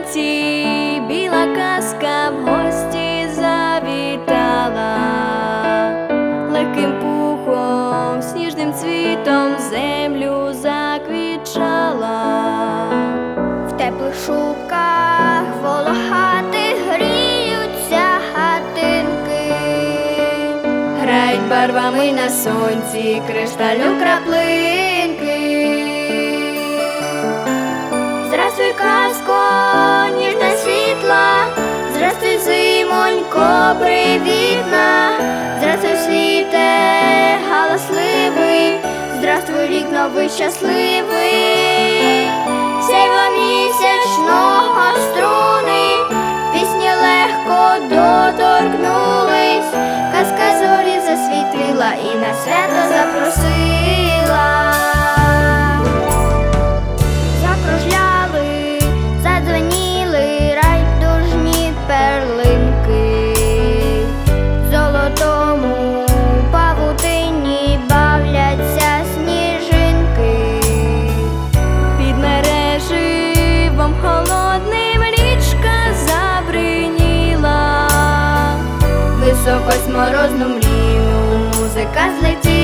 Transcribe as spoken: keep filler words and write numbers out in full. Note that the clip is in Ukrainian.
літі біла казка в гості завітала, легким пухом, сніжним цвітом землю заквітчала. В теплих шубках волохатих гріються хатинки, грають барвами на сонці кришталю краплинки. Здравствуй, казко, ніжна світла, здравствуй, зимонько, привітна, здравствуй, світе галасливий, здравствуй, рік новий щасливий. Сяйво місячного струни, пісні легко доторкнулись, казка зорі засвітила і на свято запросила. Закружляли, задзвеніли райдужні перлинки, в золотому павутині бавляться сніжинки. Під мереживом холодним річка забриніла, Високо з морозну мрію музика злетіла.